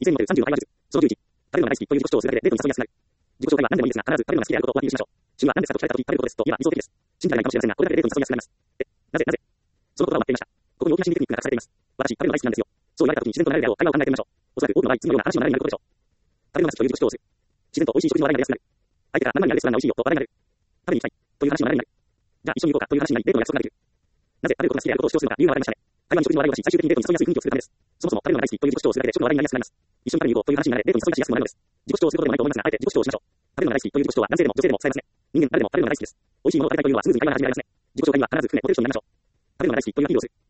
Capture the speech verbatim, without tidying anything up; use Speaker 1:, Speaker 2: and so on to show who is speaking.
Speaker 1: いずれにもさんじゅうの会話術。そのじゅういち。食べるのが大好きという自己主張をするだけで、デートに誘いやすくなる。自己紹介は何でもいいですが、必ず食べるのが好きであることをアピールしましょう。趣味は何ですかと聞かれたとき、食べることですと言えば理想的です。信じられないかもしれませんが、これだけでデートに誘いやすくなります。え、なぜ、なぜその言葉を待っていました。ここに大きな心理テクニックが隠されています。私、食べるの大好きなんですよ。そう言われたときに自然となれるであろう会話を考えてみましょう。おそらく多くの場合、次のような話の流れになることでしょう。食べるのが好きという自己主張をする。自然と美味しい食事の話題が出やすくなる。相手が何々あるレストランが美味しいよと話題になる。食べに行きたいという話の流れになる。じゃあ一緒に行こうかという話になり、デートの約束ができる。なぜ食べることが好きであることを主張するのか理由が分かりましたね。会話に食事の話題をし、最終的にデートに誘いやすい雰囲気を作るためです。そもそも食べるのが大好きという自己主張をするだけで食の話題になりやすくなります。一緒に食べに行こうという話になれ、デートに誘いやすくなるのです。自己主張をすることでもないと思いますが、あえて自己主張をしましょう。食べるのが大好きという自己主張は男性でも女性でも使えますね。人間誰でも食べるのが大好きです。美味しいものを食べたいというのはスムーズに会話が始まりますね。自己紹介には必ず含め、モテる人になりましょう。食べるのが大好きというアピールをする。